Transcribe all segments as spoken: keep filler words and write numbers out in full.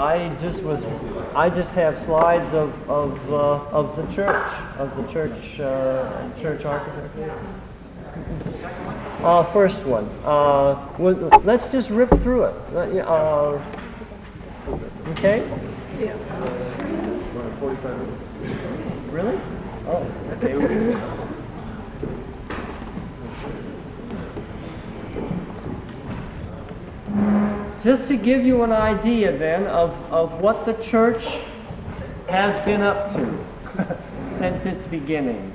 I just was, I just have slides of of uh, of the church, of the church uh, church architecture. Uh, first one. Uh, well, let's just rip through it. Uh, okay? Yes. forty-five minutes. Really? Oh. Okay. Just to give you an idea then of, of what the church has been up to since its beginnings.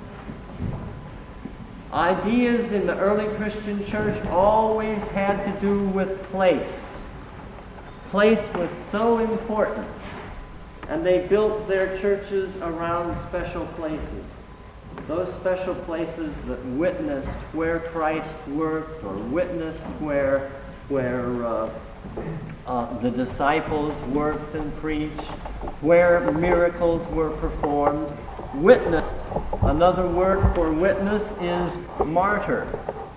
Ideas in the early Christian church always had to do with place. Place was so important, and they built their churches around special places. Those special places that witnessed where Christ worked, or witnessed where, where uh, uh, the disciples worked and preached, where miracles were performed. Witness, another word for witness is martyr.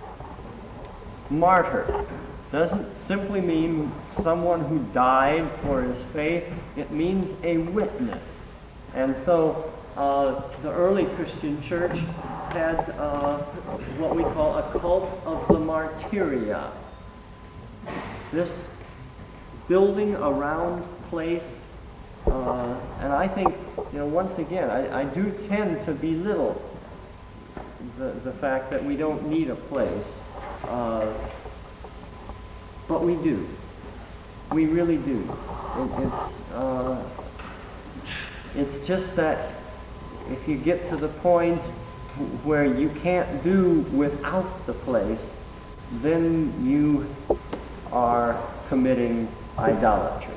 Martyr doesn't simply mean someone who died for his faith. It means a witness. And so uh, the early Christian church had uh, what we call a cult of the martyria. This building around place, uh, and I think, you know, once again, I, I do tend to belittle the, the fact that we don't need a place, uh, but we do. We really do. It, it's, uh, it's just that if you get to the point where you can't do without the place, then you are committing idolatry.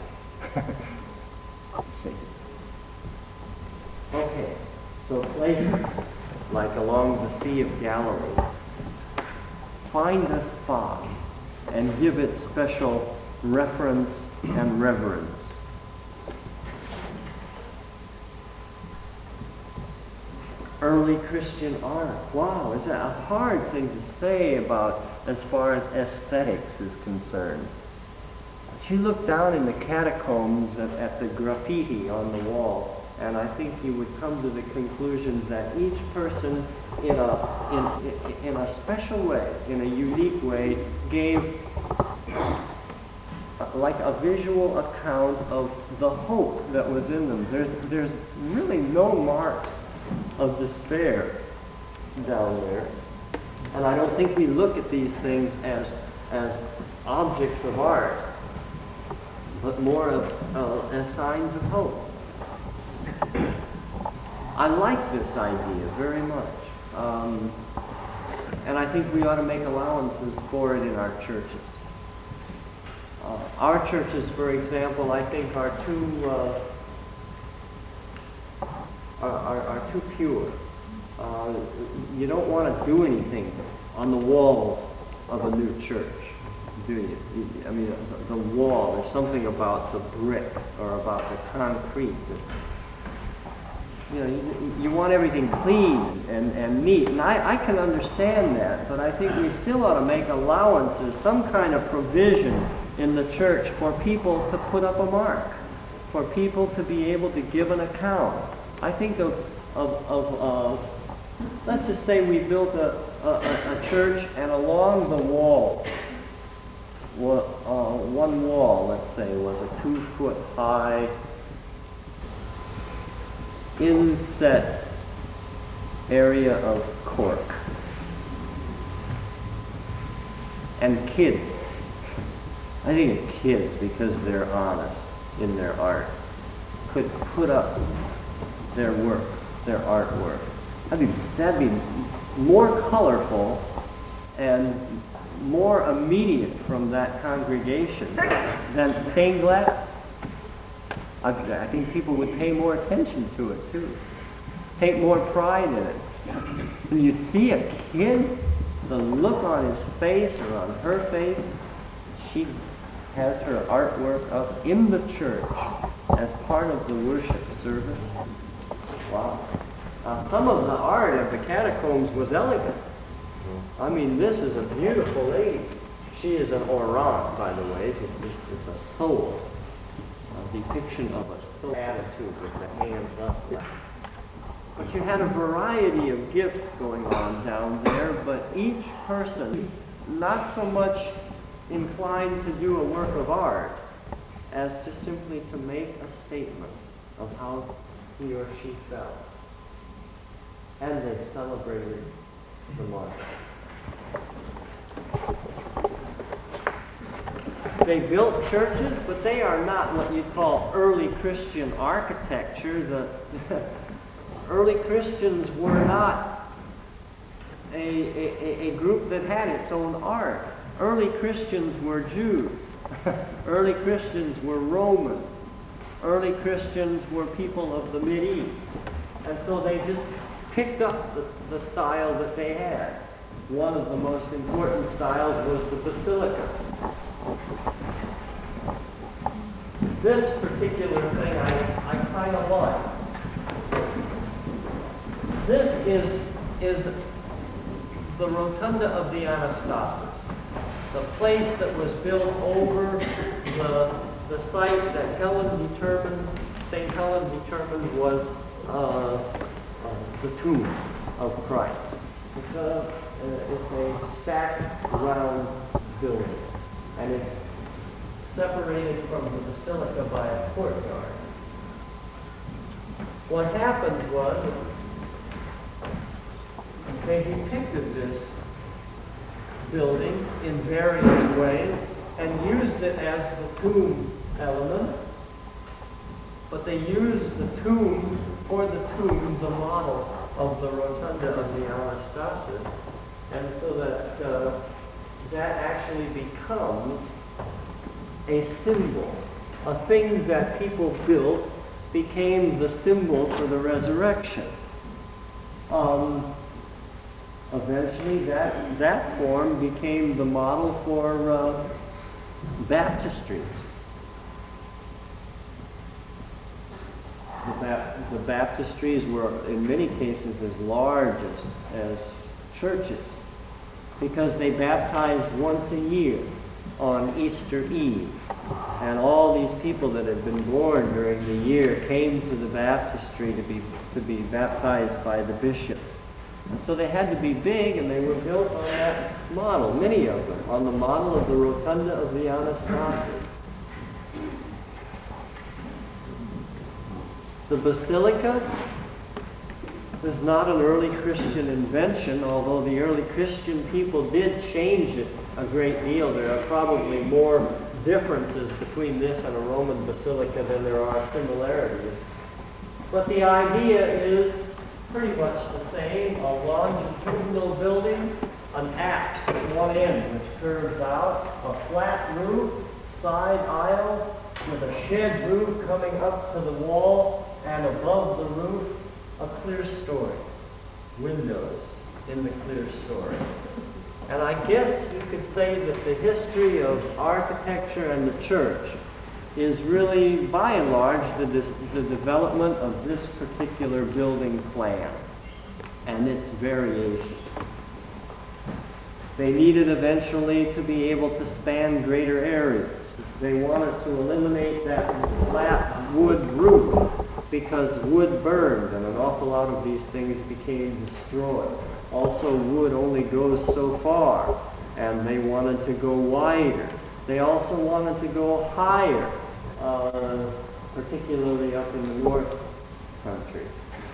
See? Okay, so places like along the Sea of Galilee, find a spot and give it special reference and reverence. Early Christian art. Wow, it's a hard thing to say about as far as aesthetics is concerned. But you look down in the catacombs at, at the graffiti on the wall, and I think you would come to the conclusion that each person in a, in, in a special way, in a unique way, gave like a visual account of the hope that was in them. There's, there's really no marks of despair down there. And I don't think we look at these things as, as objects of art, but more of, uh, as signs of hope. I like this idea very much. Um, and I think we ought to make allowances for it in our churches. Uh, our churches, for example, I think are too uh, are, are, are too pure. Uh, you don't want to do anything on the walls of a new church, do you? I mean, the, the wall. There's something about the brick or about the concrete that, you know, you, you want everything clean and, and neat. And I, I can understand that, but I think we still ought to make allowances, some kind of provision in the church for people to put up a mark, for people to be able to give an account. I think of, of, of uh, let's just say we built a, a, a church, and along the wall, uh, one wall, let's say, was a two-foot high inset area of cork. And kids, I think of kids because they're honest in their art, could put up their work, their artwork. That'd be, that'd be more colorful and more immediate from that congregation than stained glass. I, I think people would pay more attention to it too, take more pride in it. When you see a kid, the look on his face or on her face, she has her artwork up in the church as part of the worship service. Wow. Uh, some of the art of the catacombs was elegant. I mean, this is a beautiful lady. She is an Oran, by the way. It's, it's a soul. depiction of a soul attitude with the hands up. But you had a variety of gifts going on down there, but each person not so much inclined to do a work of art as to simply to make a statement of how he or she felt. And they celebrated the martyr. They built churches, but they are not what you'd call early Christian architecture. The, the early Christians were not a, a, a group that had its own art. Early Christians were Jews. Early Christians were Romans. Early Christians were people of the Mideast. And so they just picked up the, the style that they had. One of the most important styles was the basilica. This particular thing I, I kind of like. This is, is the Rotunda of the Anastasis, the place that was built over the, the site that Helen determined, Saint Helen determined was uh, uh, the tomb of Christ. It's a, uh, it's a stacked round building, and it's separated from the basilica by a courtyard. What happened was they depicted this building in various ways and used it as the tomb element, but they used the tomb, for the tomb, the model of the Rotunda of the Anastasis, and so that uh, that actually becomes a symbol. A thing that people built became the symbol for the resurrection. Um, eventually, that, that form became the model for uh, baptistries. The, bap- the baptistries were, in many cases, as large as, as churches, because they baptized once a year on Easter Eve. And all these people that had been born during the year came to the baptistry to be, to be baptized by the bishop. And so they had to be big, and they were built on that model, many of them, on the model of the Rotunda of the Anastasis. The basilica is not an early Christian invention, although the early Christian people did change it a great deal. There are probably more differences between this and a Roman basilica than there are similarities. But the idea is pretty much the same: a longitudinal building, an apse at one end which curves out, a flat roof, side aisles with a shed roof coming up to the wall, and above the roof, a clear story, windows in the clear story. And I guess you could say that the history of architecture and the church is really, by and large, the, the development of this particular building plan and its variation. They needed eventually to be able to span greater areas. They wanted to eliminate that flat wood roof because wood burned and an awful lot of these things became destroyed. Also, wood only goes so far, and they wanted to go wider. They also wanted to go higher, uh, particularly up in the North Country.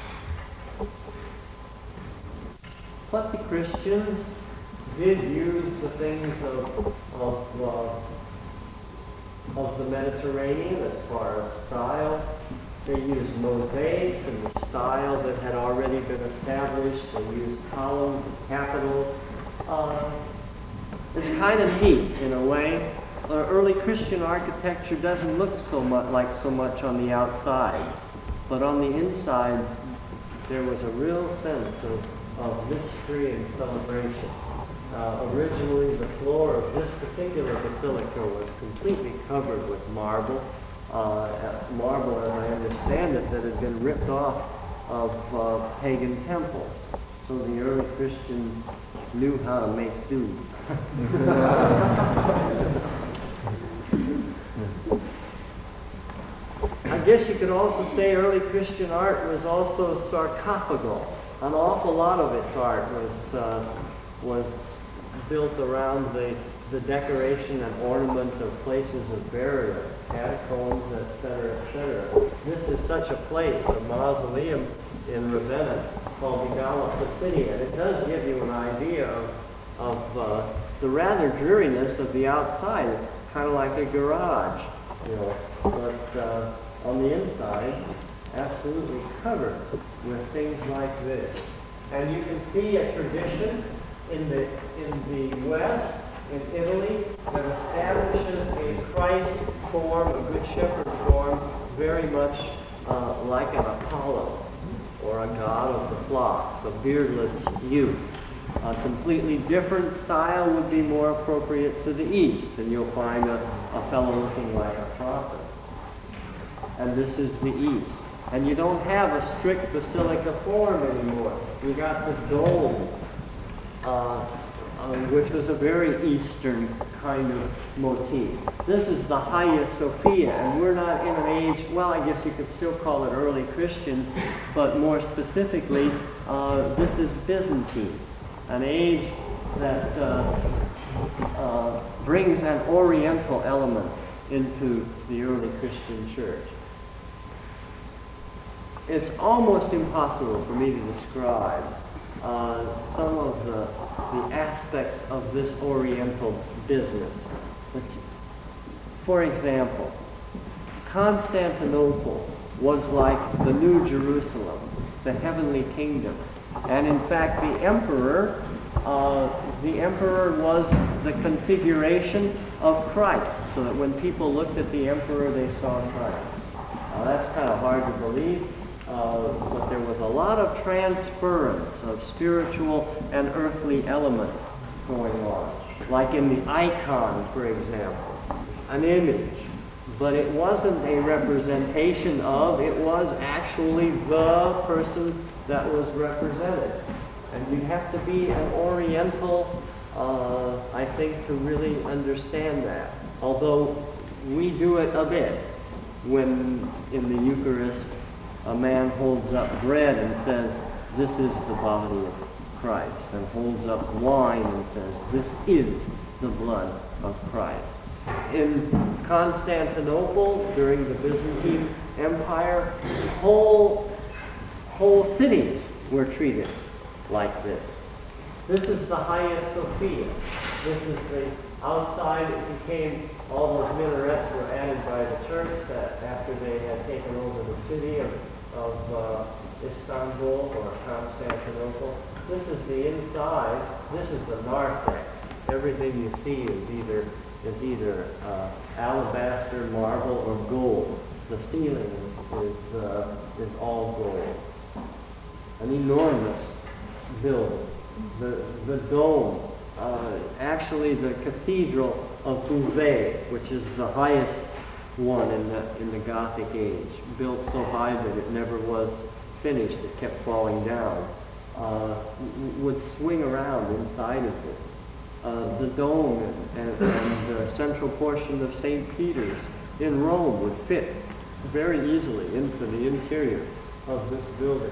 But the Christians did use the things of, of, uh, of the Mediterranean as far as style. They used mosaics in the style that had already been established. They used columns and capitals. Uh, it's kind of neat in a way. Uh, early Christian architecture doesn't look so much like so much on the outside, but on the inside there was a real sense of, of mystery and celebration. Uh, originally, the floor of this particular basilica was completely covered with marble. Uh, marble, as I understand it, that had been ripped off of uh, pagan temples. So the early Christians knew how to make do. guess you could also say early Christian art was also sarcophagal. An awful lot of its art was uh, was built around the, the decoration and ornament of places of burial, catacombs, et cetera, et cetera. This is such a place, a mausoleum in Ravenna called Megala Placidia. And it does give you an idea of, of uh, the rather dreariness of the outside. It's kind of like a garage, you know, but uh, on the inside, absolutely covered with things like this. And you can see a tradition in the in the West, in Italy, that establishes a Christ form, a Good Shepherd form, very much uh, like an Apollo or a god of the flocks, a beardless youth. A completely different style would be more appropriate to the East, and you'll find a, a fellow looking like a prophet. And this is the East. And you don't have a strict basilica form anymore. You got the dome, uh, uh, which was a very Eastern kind of motif. This is the Hagia Sophia, and we're not in an age, well, I guess you could still call it early Christian, but more specifically, uh, this is Byzantine, an age that uh, uh, brings an Oriental element into the early Christian church. It's almost impossible for me to describe uh, some of the, the aspects of this Oriental business. But, for example, Constantinople was like the New Jerusalem, the heavenly kingdom. And in fact, the emperor, uh, the emperor was the configuration of Christ, so that when people looked at the emperor, they saw Christ. Now, that's kind of hard to believe. Uh, but there was a lot of transference of spiritual and earthly element going on. Like in the icon, for example, an image. But it wasn't a representation of, it was actually the person that was represented. And you have to be an Oriental, uh, I think, to really understand that. Although we do it a bit when in the Eucharist a man holds up bread and says, this is the body of Christ, and holds up wine and says, this is the blood of Christ. In Constantinople, during the Byzantine Empire, whole, whole cities were treated like this. This is the Hagia Sophia. This is the outside. It became, all those minarets were added by the Turks after they had taken over the city of, of uh, Istanbul or Constantinople. This is the inside. This is the narthex. Everything you see is either is either uh, alabaster, marble, or gold. The ceiling is is, uh, is all gold. An enormous building. The the dome. Uh, actually, the Cathedral of Beauvais, which is the highest one in the in the Gothic age, built so high that it never was finished; it kept falling down. Uh, would swing around inside of this. Uh, the dome and, and the central portion of Saint Peter's in Rome would fit very easily into the interior of this building.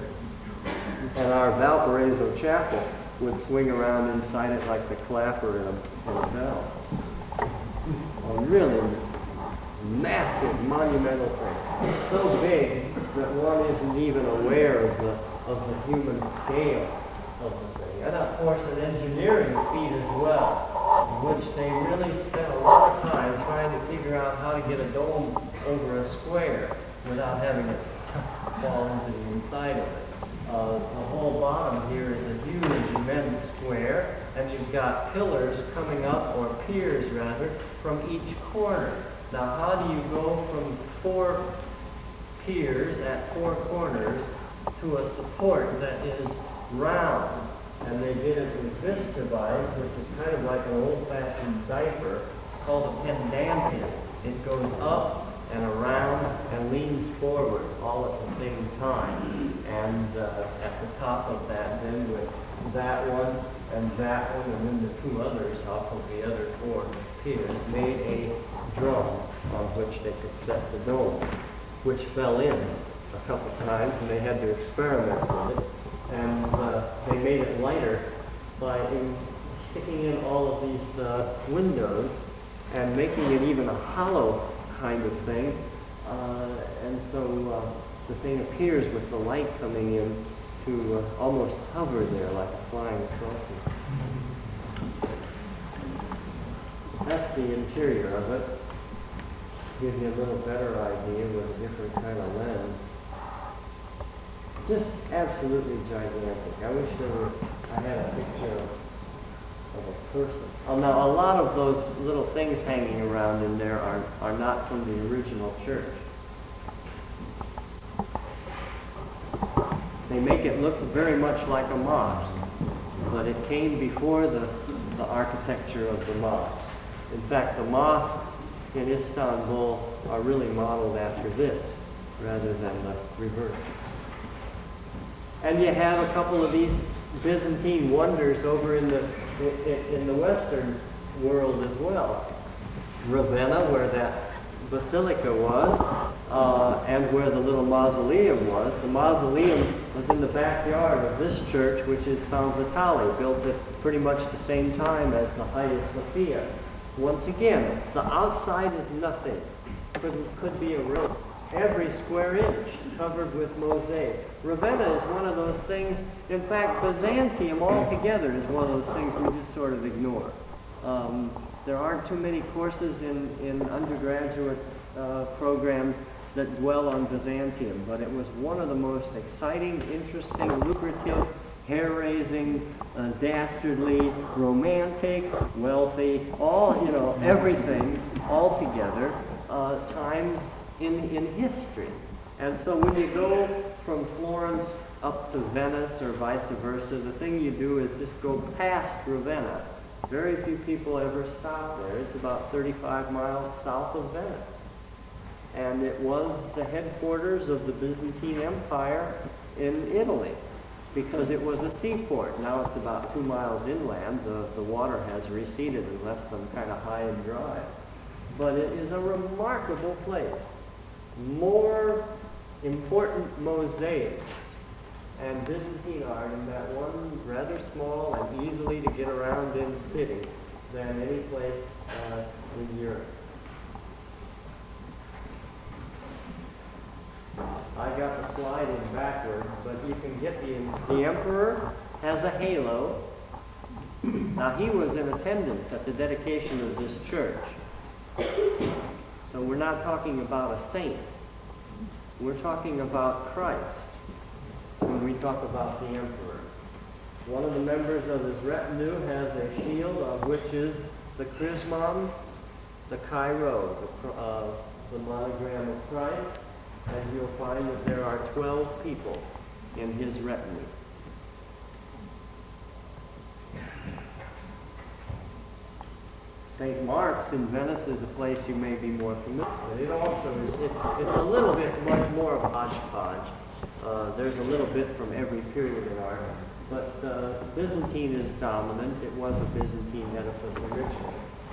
And our Valparaiso Chapel would swing around inside it like the clapper in a, in a bell. A really massive, monumental thing. It's so big that one isn't even aware of the, of the human scale of the thing. And of course an engineering feat as well, in which they really spent a lot of time trying to figure out how to get a dome over a square without having it fall into the inside of it. Uh, the whole bottom here is a huge, immense square, and you've got pillars coming up, or piers rather, from each corner. Now, how do you go from four piers at four corners to a support that is round? And they did it with this device, which is kind of like an old-fashioned diaper. It's called a pendantium. It goes up and around and leans forward all at the same time. And uh, at the top of that, then with that one and that one, and then the two others off of the other four piers, made a drum on which they could set the dome. which fell in a couple times, and they had to experiment with it. And uh, they made it lighter by in, sticking in all of these uh, windows and making it even a hollow kind of thing. Uh, and so uh, the thing appears with the light coming in to uh, almost hover there like a flying saucer. That's the interior of it. Give you a little better idea with a different kind of lens. Just absolutely gigantic. I wish there was, I had a picture of, of a person. Oh, now, a lot of those little things hanging around in there are, are not from the original church. They make it look very much like a mosque, but it came before the, the architecture of the mosque. In fact, the mosques in Istanbul are really modeled after this, rather than the reverse. And you have a couple of these Byzantine wonders over in the in, in the Western world as well. Ravenna, where that basilica was, uh, and where the little mausoleum was. The mausoleum was in the backyard of this church, which is San Vitale, built at pretty much the same time as the Hagia Sophia. Once again, the outside is nothing. Could, could be a room. Every square inch covered with mosaic. Ravenna is one of those things. In fact, Byzantium altogether is one of those things we just sort of ignore. Um, there aren't too many courses in, in undergraduate uh, programs that dwell on Byzantium, but it was one of the most exciting, interesting, lucrative, hair-raising, uh, dastardly, romantic, wealthy, all, you know, everything all together, uh, times in, in history. And so when you go from Florence up to Venice or vice versa, the thing you do is just go past Ravenna. Very few people ever stop there. It's about thirty-five miles south of Venice. And it was the headquarters of the Byzantine Empire in Italy, because it was a seaport. Now it's about two miles inland. The, the water has receded and left them kind of high and dry. But it is a remarkable place. More important mosaics and Byzantine art in that one rather small and easily to get around in city than any place uh, in Europe. I got the slide in backwards, but you can get the... The emperor has a halo. Now, he was in attendance at the dedication of this church. So we're not talking about a saint. We're talking about Christ when we talk about the emperor. One of the members of his retinue has a shield of which is the chrismon, the Chi-Rho, the, uh, the monogram of Christ. And you'll find that there are twelve people in his retinue. Saint Mark's in Venice is a place you may be more familiar with. It also is, it, it's a little bit much more of a hodgepodge. Uh, there's a little bit from every period in art. But uh, Byzantine is dominant. It was a Byzantine edifice originally.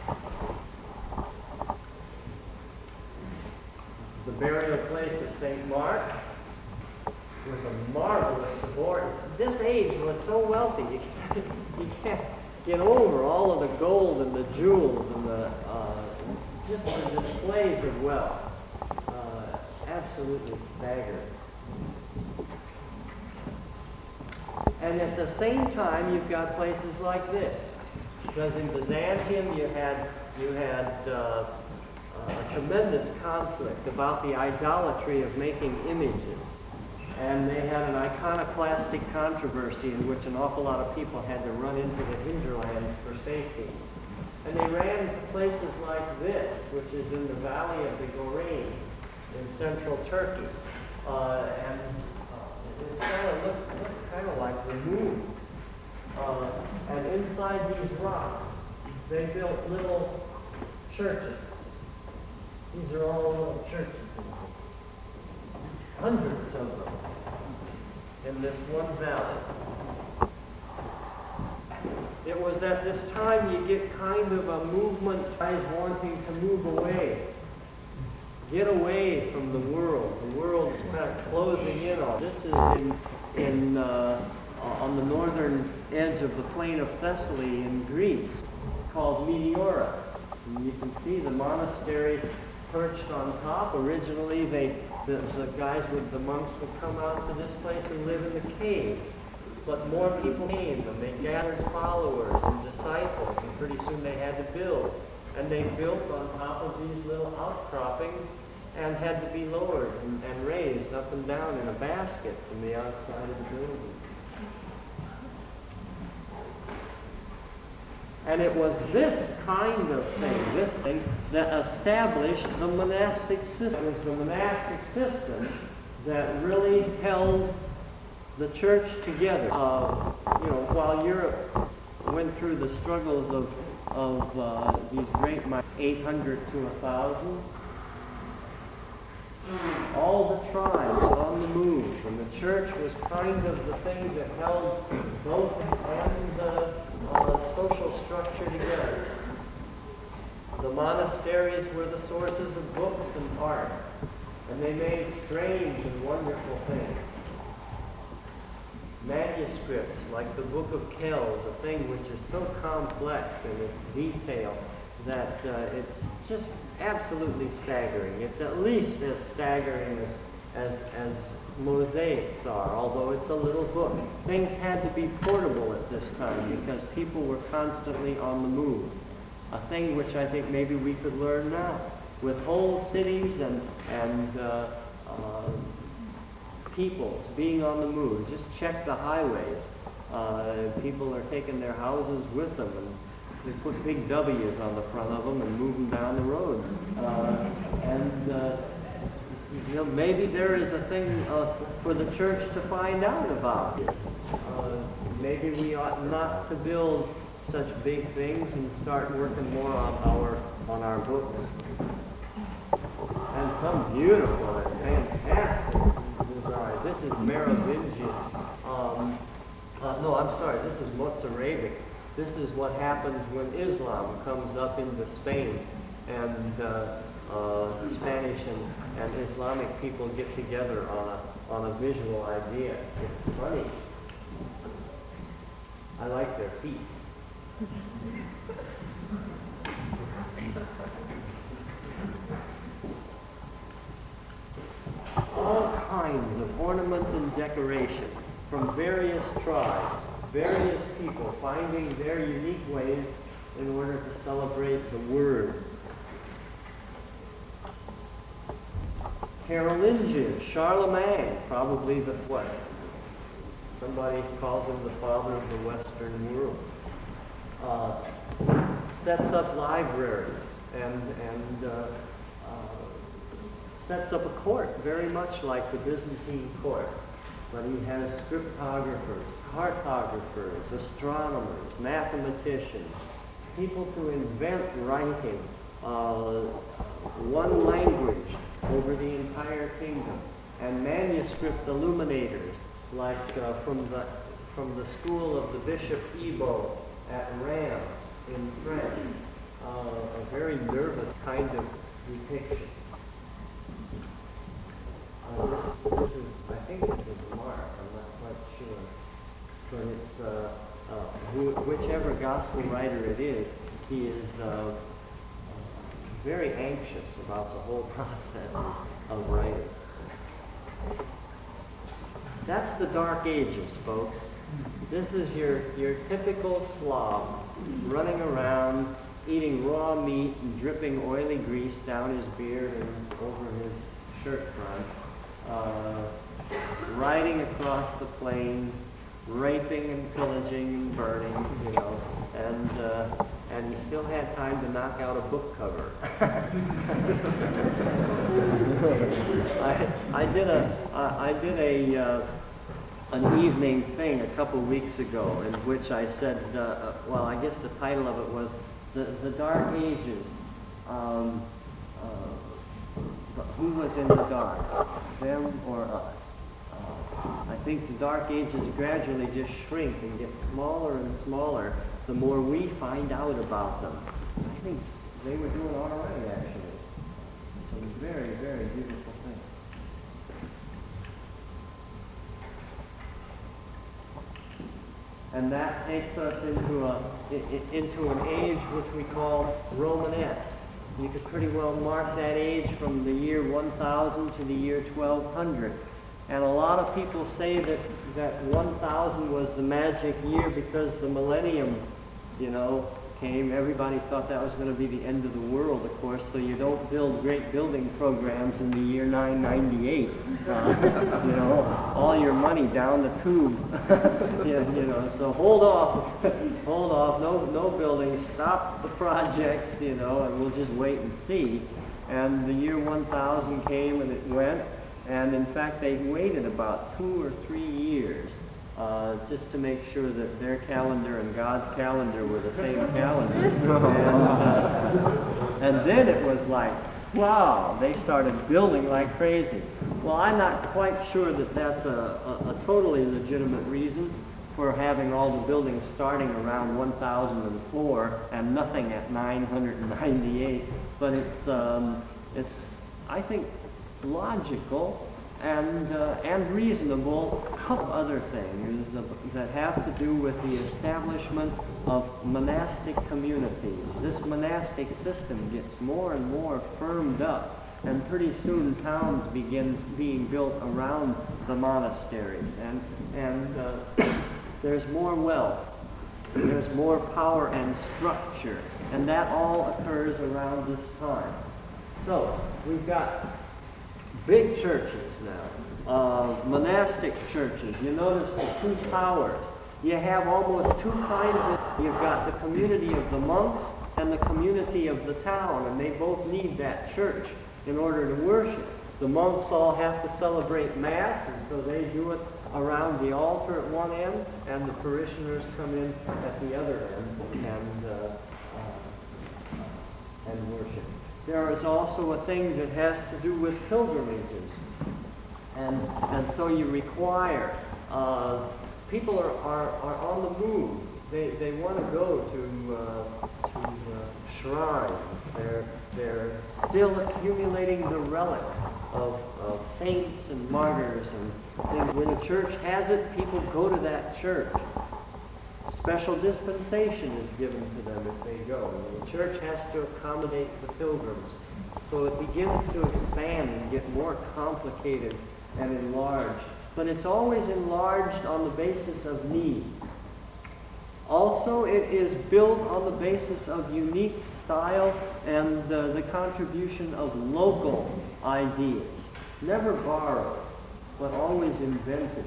The burial place of Saint Mark with a marvelous support. This age was so wealthy, you can't, you can't get over all of the gold and the jewels and the uh, just the displays of wealth. Uh, absolutely staggering. And at the same time, you've got places like this, because in Byzantium you had you had. Uh, a tremendous conflict about the idolatry of making images. And they had an iconoclastic controversy in which an awful lot of people had to run into the hinterlands for safety. And they ran to places like this, which is in the valley of the Gorin in central Turkey. Uh, and uh, it kind of looks, looks kind of like the moon. Uh, and inside these rocks, they built little churches. These are all little churches. Hundreds of them in this one valley. It was at this time you get kind of a movement, guys wanting to move away get away from the world. The world is kind of closing in on. This is in, in uh, on the northern edge of the plain of Thessaly in Greece, called Meteora. And you can see the monastery perched on top. Originally, they the, the guys with the monks would come out to this place and live in the caves. But more people came, and they gathered followers and disciples, and pretty soon they had to build. And they built on top of these little outcroppings and had to be lowered and, and raised up and down in a basket from the outside of the building. And it was this kind of thing, this thing, that established the monastic system. It was the monastic system that really held the church together. Uh, you know, while Europe went through the struggles of, of uh, these great eight hundred to one thousand, all the tribes on the move, and the church was kind of the thing that held both and the uh, social structure together. The monasteries were the sources of books and art, and they made strange and wonderful things. Manuscripts, like the Book of Kells, a thing which is so complex in its detail that uh, it's just absolutely staggering. It's at least as staggering as, as, as mosaics are, although it's a little book. Things had to be portable at this time because people were constantly on the move. A thing which I think maybe we could learn now. With whole cities and, and uh, uh, peoples being on the move. Just check the highways. Uh, people are taking their houses with them, and they put big W's on the front of them and move them down the road. Uh, and uh, you know, maybe there is a thing uh, for the church to find out about. Uh, maybe we ought not to build such big things and start working more on our on our books. And some beautiful and fantastic. Sorry, this is Merovingian. Um, uh, no, I'm sorry, this is Mozarabic. This is what happens when Islam comes up into Spain, and uh, uh, Spanish and, and Islamic people get together on a on a visual idea. It's funny. I like their feet. All kinds of ornament and decoration from various tribes, various people finding their unique ways in order to celebrate the Word. Carolingian, Charlemagne, probably the what? Somebody calls him the father of the Western world. Uh, sets up libraries and and uh, uh, sets up a court very much like the Byzantine court, but he has scriptographers, cartographers, astronomers, mathematicians, people to invent writing, uh, one language over the entire kingdom, and manuscript illuminators like uh, from the from the school of the Bishop Ibo at Reims in France, uh, a very nervous kind of depiction. Uh, this, this is, I think this is Mark, I'm not quite sure. But it's, uh, uh, who, whichever gospel writer it is, he is uh, very anxious about the whole process of writing. That's the Dark Ages, folks. This is your, your typical Slav running around, eating raw meat and dripping oily grease down his beard and over his shirt front, uh, riding across the plains, raping and pillaging and burning, you know, and uh, and he still had time to knock out a book cover. I I did a I, I did a uh, an evening thing a couple weeks ago in which I said, uh, well, I guess the title of it was the the Dark Ages. Um, uh, who was in the dark, them or us? Uh, I think the Dark Ages gradually just shrink and get smaller and smaller the more we find out about them. I think they were doing all right, actually. Some very, And that takes us into, a, into an age which we call Romanesque. You could pretty well mark that age from the year one thousand to the year twelve hundred. And a lot of people say that, that one thousand was the magic year because the millennium, you know, came. Everybody thought that was going to be the end of the world, of course, so you don't build great building programs in the year nine ninety-eight. Uh, you know, all your money down the tube. yeah, you know, so hold off, hold off, no, no buildings, stop the projects, you know, and we'll just wait and see. And the year one thousand came and it went, and in fact they waited about two or three years Uh, just to make sure that their calendar and God's calendar were the same calendar. and, uh, and then it was like, wow, they started building like crazy. Well, I'm not quite sure that that's a, a, a totally legitimate reason for having all the buildings starting around one thousand four and nothing at nine hundred ninety-eight. But it's, um, it's I think, logical and uh, and reasonable. A couple other things that have to do with the establishment of monastic communities. This monastic system gets more and more firmed up, and pretty soon towns begin being built around the monasteries, and and uh, there's more wealth, there's more power and structure, and that all occurs around this time. So we've got big churches now, uh, monastic churches. You notice the two towers. You have almost two kinds of, you've got the community of the monks and the community of the town, and they both need that church in order to worship. The monks all have to celebrate Mass, and so they do it around the altar at one end, and the parishioners come in at the other end and, uh, uh, and worship. There is also a thing that has to do with pilgrimages. And, and so you require, uh, people are, are, are on the move. They, they want to go to, uh, to uh, shrines. They're, they're still accumulating the relic of, of saints and martyrs. And, and when a church has it, people go to that church. Special dispensation is given to them if they go. And the church has to accommodate the pilgrims. So it begins to expand and get more complicated and enlarged. But it's always enlarged on the basis of need. Also, it is built on the basis of unique style and uh, the contribution of local ideas. Never borrowed, but always invented.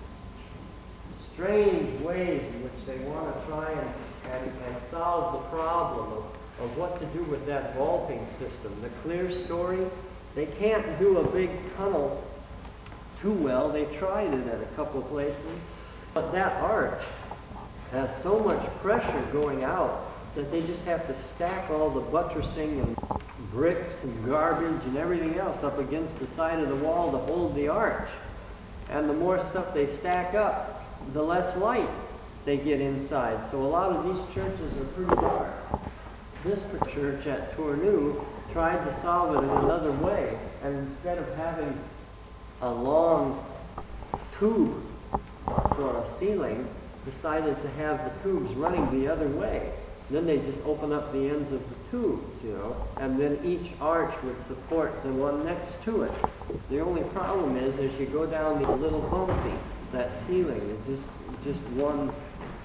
Strange ways in which they want to try and, and, and solve the problem of, of what to do with that vaulting system. The clear story, they can't do a big tunnel too well. They tried it at a couple of places. But that arch has so much pressure going out that they just have to stack all the buttressing and bricks and garbage and everything else up against the side of the wall to hold the arch. And the more stuff they stack up, the less light they get inside. So a lot of these churches are pretty dark. This church at Tournus tried to solve it in another way, and instead of having a long tube for a ceiling, decided to have the tubes running the other way. Then they just open up the ends of the tubes, you know, and then each arch would support the one next to it. The only problem is, as you go down the little bumpy, that ceiling is just just one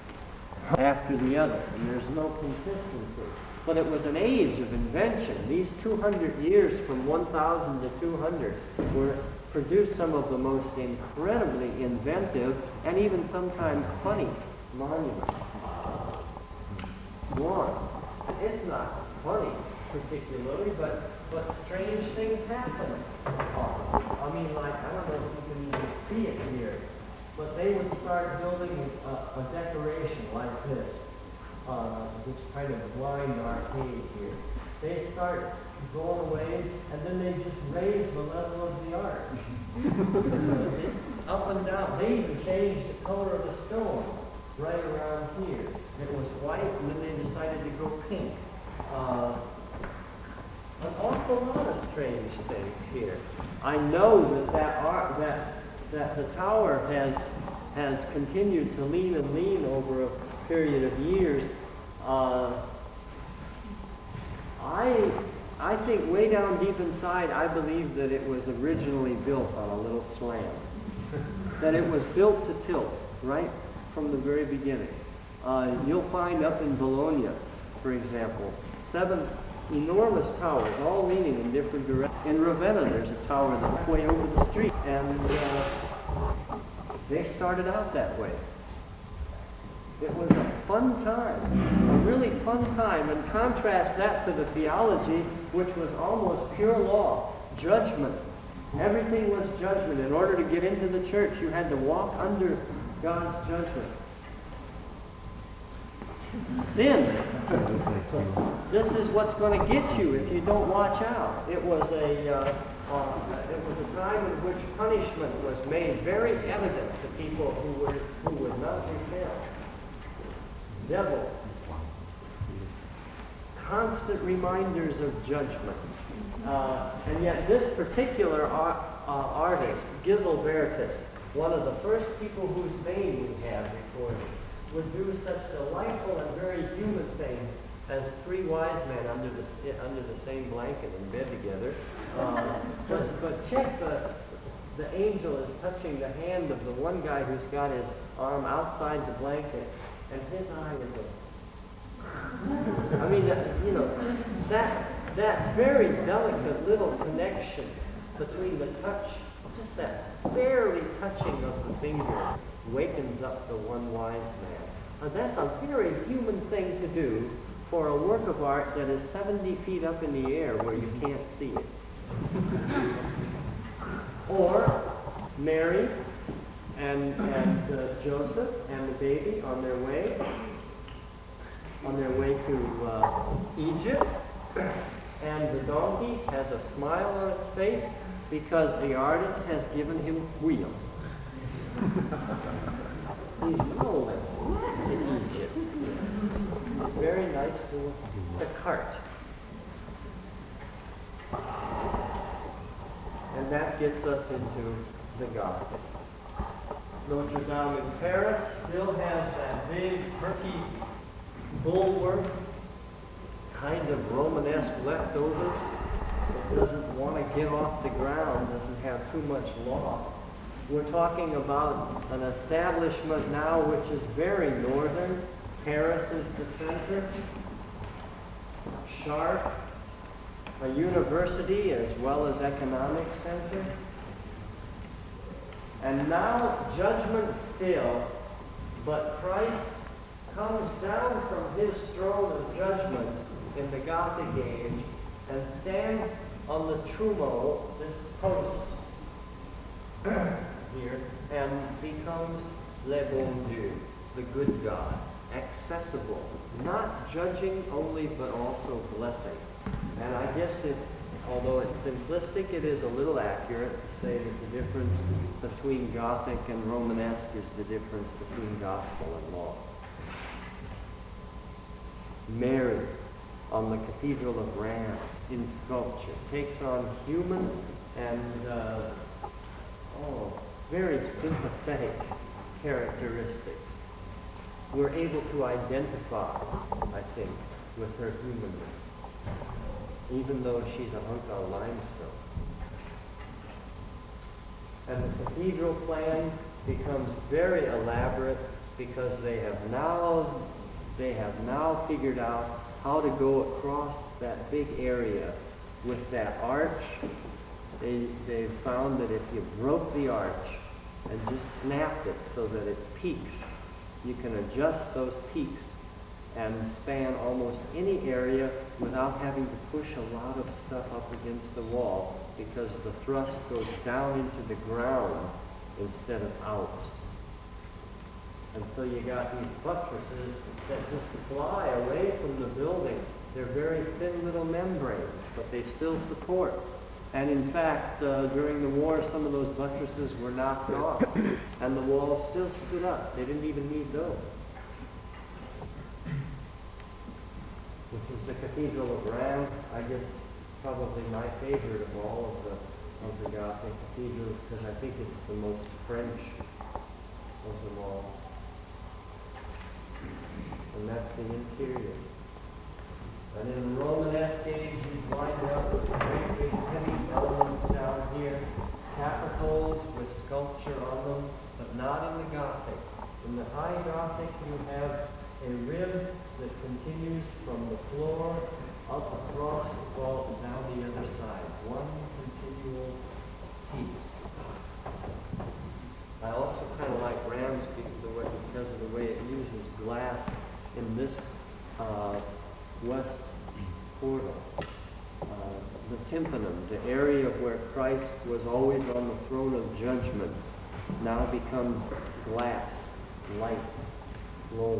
after the other, and there's no consistency. But it was an age of invention. These two hundred years from one thousand to two hundred were produced some of the most incredibly inventive and even sometimes funny monuments. One, it's not funny particularly, but but strange things happen. I mean, like, I don't know if you can even see it here, but they would start building a, a decoration like this, uh, which kind of blind arcade here. They'd start going a ways, and then they just raise the level of the arch. Up and down. They even changed the color of the stone right around here. It was white, and then they decided to go pink. Uh, an awful lot of strange things here. I know that that art, that that the tower has has continued to lean and lean over a period of years. Uh, I, I think way down deep inside, I believe that it was originally built on a little slant. That it was built to tilt, right from the very beginning. Uh, you'll find up in Bologna, for example, seven enormous towers, all leaning in different directions. In Ravenna, there's a tower that's way over the street, and uh, they started out that way. It was a fun time, a really fun time, and contrast that to the theology, which was almost pure law, judgment. Everything was judgment. In order to get into the church, you had to walk under God's judgment. Sin. This is what's going to get you if you don't watch out. It was a uh, uh, it was a time in which punishment was made very evident to people who were who would not repent. Devil. Constant reminders of judgment. Uh, and yet this particular ar uh, artist, Giselbertus, one of the first people whose name we have recorded, would do such delightful and very human things as three wise men under the, under the same blanket in bed together. Uh, but, but check, the, the angel is touching the hand of the one guy who's got his arm outside the blanket, and his eye is a... I mean, uh, you know, just that, that very delicate little connection between the touch, just that barely touching of the finger wakens up the one wise man. Now, that's a very human thing to do for a work of art that is seventy feet up in the air where you can't see it. Or Mary and, and uh, Joseph and the baby on their way, on their way to uh, Egypt, and the donkey has a smile on its face because the artist has given him wheels. He's rolling to Egypt. Very nice little the cart. And that gets us into the Gothic. Notre Dame in Paris still has that big, murky bulwark, kind of Romanesque leftovers. It doesn't want to get off the ground, doesn't have too much loft. We're talking about an establishment now which is very northern. Paris is the center. Sharp, a university as well as economic center. And now judgment still, but Christ comes down from his throne of judgment in the Gothic age and stands on the Trumeau, this post here, and becomes Le Bon Dieu, the good God, accessible, not judging only, but also blessing. And I guess it, although it's simplistic, it is a little accurate to say that the difference between Gothic and Romanesque is the difference between gospel and law. Mary on the Cathedral of Rheims in sculpture takes on human and uh, oh, very sympathetic characteristics. We're able to identify, I think, with her humanness, even though she's a hunk of limestone. And the cathedral plan becomes very elaborate because they have now they have now figured out how to go across that big area with that arch. They they found that if you broke the arch and just snapped it so that it peaks, you can adjust those peaks and span almost any area without having to push a lot of stuff up against the wall, because the thrust goes down into the ground instead of out. And so you got these buttresses that just fly away from the building. They're very thin little membranes, but they still support. And in fact, uh, during the war, some of those buttresses were knocked off, and the wall still stood up. They didn't even need those. This is the Cathedral of Rheims. I guess probably my favorite of all of the of the Gothic cathedrals, because I think it's the most French of them all. And that's the interior. And in the Romanesque age, you wind up with great big heavy elements down here, capitals with sculpture on them, but not in the Gothic. In the High Gothic, you have a rib that continues from the floor up across the vault down the other side. One continual piece. I also kind of like Ramsby because of the way it uses glass in this uh, west portal. Uh, the tympanum, the area where Christ was always on the throne of judgment, now becomes glass, light, glowing.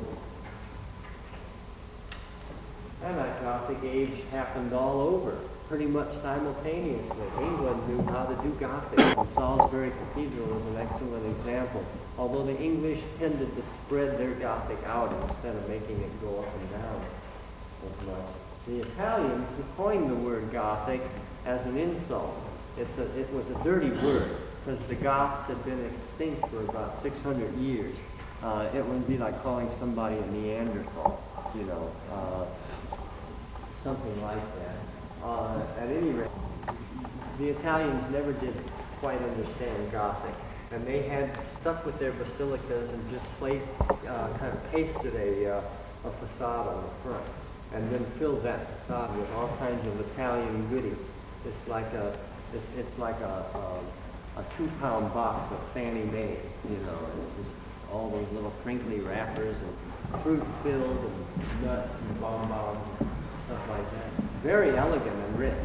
And that Gothic age happened all over, pretty much simultaneously. England knew how to do Gothic, and Salisbury Cathedral is an excellent example. Although the English tended to spread their Gothic out instead of making it go up and down as much. The Italians, who coined the word Gothic as an insult, it's a, it was a dirty word, because the Goths had been extinct for about six hundred years. Uh, it would be like calling somebody a Neanderthal, you know, uh, something like that. Uh, at any rate, the Italians never did quite understand Gothic, and they had stuck with their basilicas and just played, uh, kind of pasted a, uh, a facade on the front, and then filled that facade with all kinds of Italian goodies. It's like a, it, it's like a, a, a two-pound box of Fannie Mae, you know. It's just all those little crinkly wrappers and fruit filled and nuts and bonbons and stuff like that. Very elegant and rich.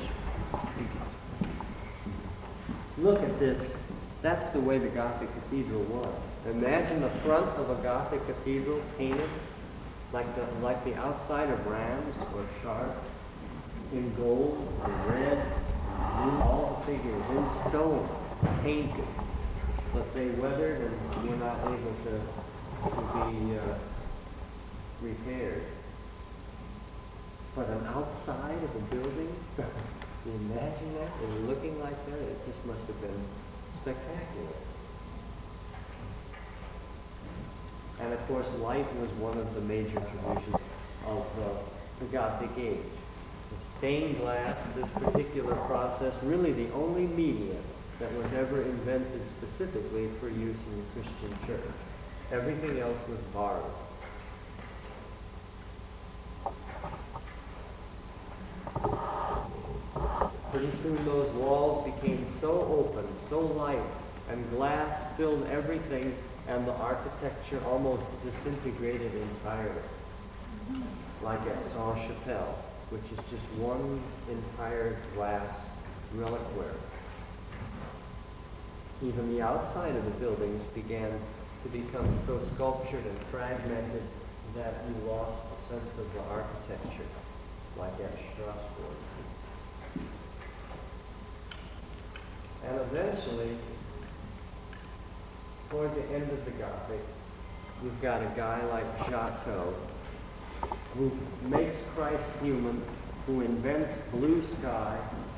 Look at this. That's the way the Gothic cathedral was. Imagine the front of a Gothic cathedral painted like the, like the outside of Rams or Chartres, in gold and reds, and blue, all the figures in stone, painted. But they weathered and were not able to, to be uh, repaired. But an outside of a building, can you imagine that? And looking like that, it just must have been spectacular. And of course, light was one of the major traditions of uh, the Gothic age. The stained glass, this particular process, really the only medium that was ever invented specifically for use in the Christian church. Everything else was borrowed. Pretty soon those walls became so open, so light, and glass filled everything, and the architecture almost disintegrated entirely. Like at Sainte-Chapelle, which is just one entire glass reliquary. Even the outside of the buildings began to become so sculptured and fragmented that you lost a sense of the architecture, like at Strasbourg. And eventually, toward the end of the Gothic, you've got a guy like Giotto, who makes Christ human, who invents blue sky.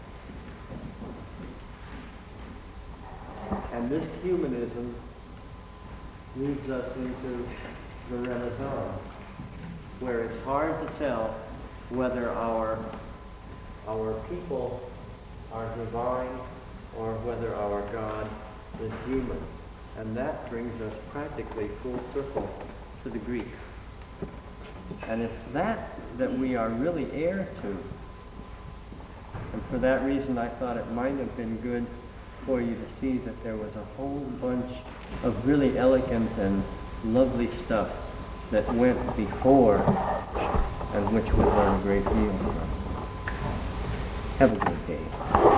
And this humanism leads us into the Renaissance, where it's hard to tell whether our, our people are divine or whether our God is human. And that brings us practically full circle to the Greeks. And it's that that we are really heir to. And for that reason, I thought it might have been good for you to see that there was a whole bunch of really elegant and lovely stuff that went before and which we learn a great deal from. Have a good day.